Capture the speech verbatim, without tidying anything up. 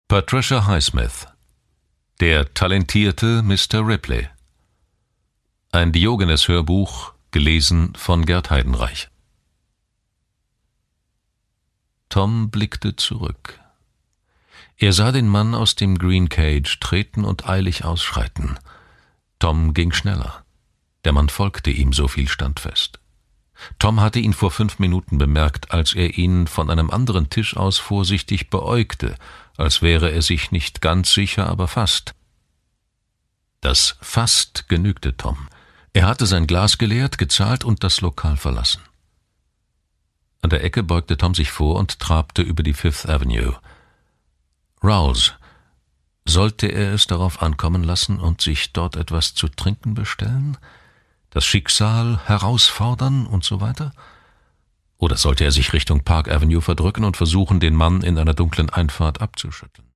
Patricia Highsmith. Der talentierte Mister Ripley. Ein Diogenes-Hörbuch, gelesen von Gerd Heidenreich. Tom blickte zurück. Er sah den Mann aus dem Green Cage treten und eilig ausschreiten. Tom ging schneller. Der Mann folgte ihm, so viel stand fest. Tom hatte ihn vor fünf Minuten bemerkt, als er ihn von einem anderen Tisch aus vorsichtig beäugte, als wäre er sich nicht ganz sicher, aber fast. Das fast genügte Tom. Er hatte sein Glas geleert, gezahlt und das Lokal verlassen. An der Ecke beugte Tom sich vor und trabte über die Fifth Avenue. Rawls. Sollte er es darauf ankommen lassen und sich dort etwas zu trinken bestellen? Das Schicksal herausfordern und so weiter? Oder sollte er sich Richtung Park Avenue verdrücken und versuchen, den Mann in einer dunklen Einfahrt abzuschütteln?